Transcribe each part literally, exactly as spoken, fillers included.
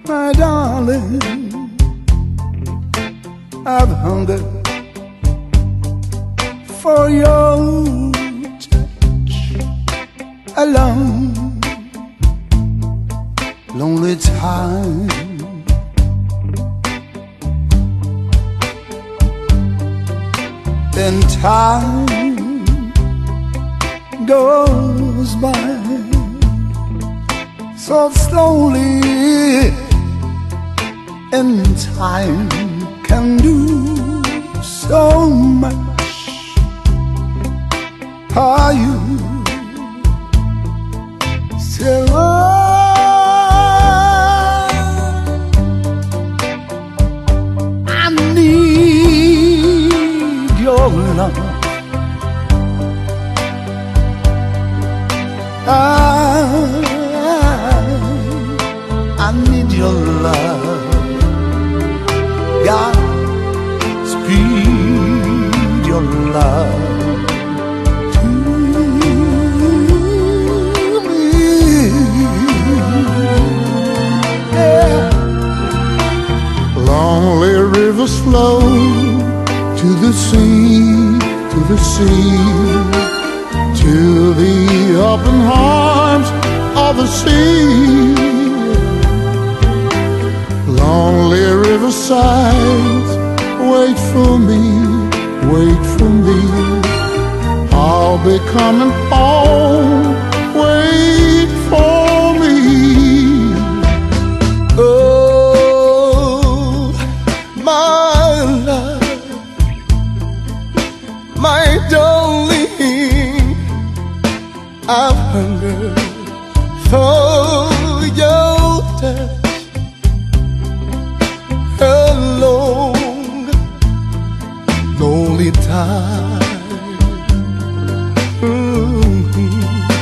my darling, I've hungered for your touch. A long, lonely time. Then time goes by so slowly, and time can do so much. Are you still alive? I need your love. I, I need your love. God, speed your love to me. Yeah. Lonely rivers flow to the sea, to the sea, to the open arms of the sea. Lonely riversides, wait for me, wait for me. I'll be coming home, wait for me. Oh, my love, my darling, I've hungered for your touch. A long, lonely time. Mm-hmm.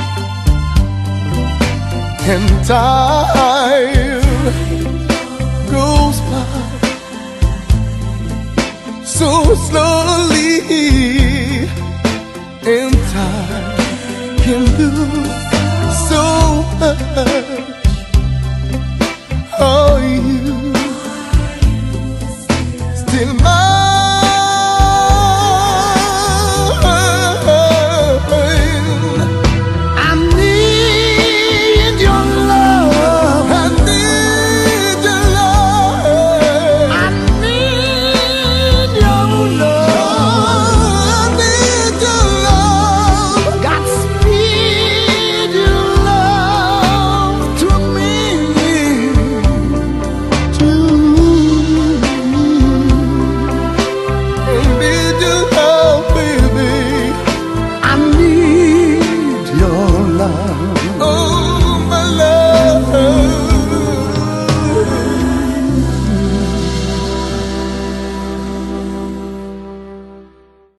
And time goes by so slowly, and time can do so much.